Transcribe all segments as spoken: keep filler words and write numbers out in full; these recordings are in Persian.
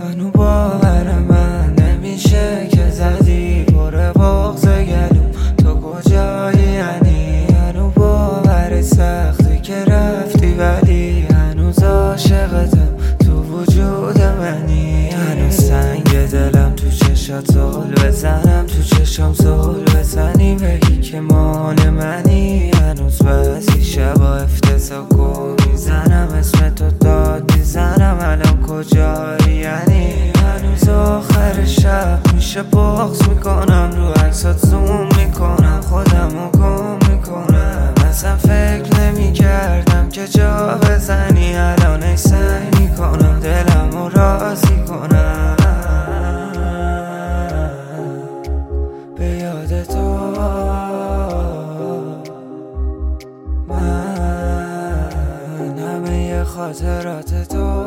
هنو باور من نمیشه که زدی پر بغض گلوم تو کجایی یعنی هنو باور سختی که رفتی ولی هنوز عاشقتم تو وجود منی هنوز سنگ دلم تو چشات زل بزنم تو چشام زل بزنی بگی که مال منی هنوز بعضی شبا افتضاح گم میزنم اسم تو داد میزنم الان کجایی یعنی هنوز آخر شب میشه بغض میکنم رو عکسات زوم میکنم خودمو گم میکنم اصلا فکر نمیکردم که جا بزنی الان ای سعی میکنم دلمو راضی کنم به یاد تو من همه خاطرات تو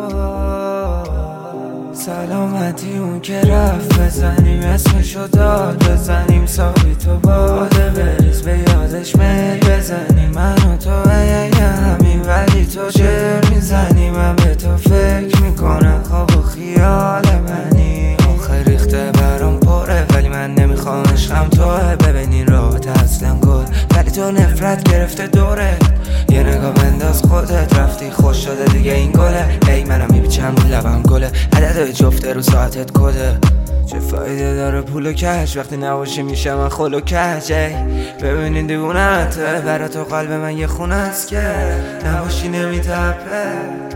سلامتی اون که رفت بزنیم اسمشو داد بزنیم سابی تو باده بریز به یادش میل بزنیم من و تو ای همین ولی تو چر میزنی من به تو فکر میکنم خواب و خیال منی آخه ریخته برام پره ولی من نمیخوام عشقم توه ببینین راحت اصلا گل ولی تو نفرت گرفته دوره یه نگاه بنداز خودت رفتی خوش شده دیگه این گله ای منم میبیچم رو لبم گله عدد جفته رو ساعتت کده چه فایده داره پول و کش وقتی نباشی میشه من خل و کش ببینین دیوونته برا تو قلب من یه خونه است که نباشی نمیتپه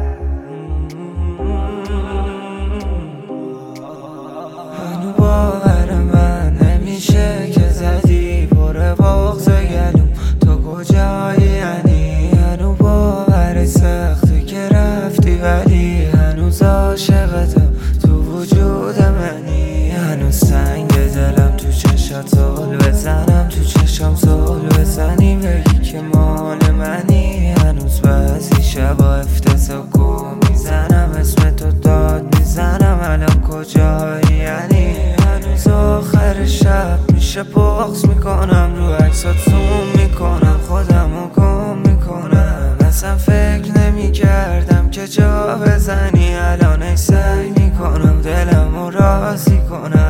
هنو باور من نمیشه که زدی پر بغض گلوم تو کجایی یعنی هنو باور سختی که رفتی ولی هنوز عاشقتم تو وجود منی هنوز سنگ دلم تو چشات زل بزنم تو چشام زل بزنی بگی که مال منی هنوز بعضی شبا افتضاح گم میزنم اسم تو داد میزنم الان کجایی یعنی هنوز آخر شب میشه بغض میکنم رو عکسات زوم میکنم خودمو گم میکنم اصلا فکر نمیکردم که جا بزنی الان ای سعی میکنم دلمو راضی کنم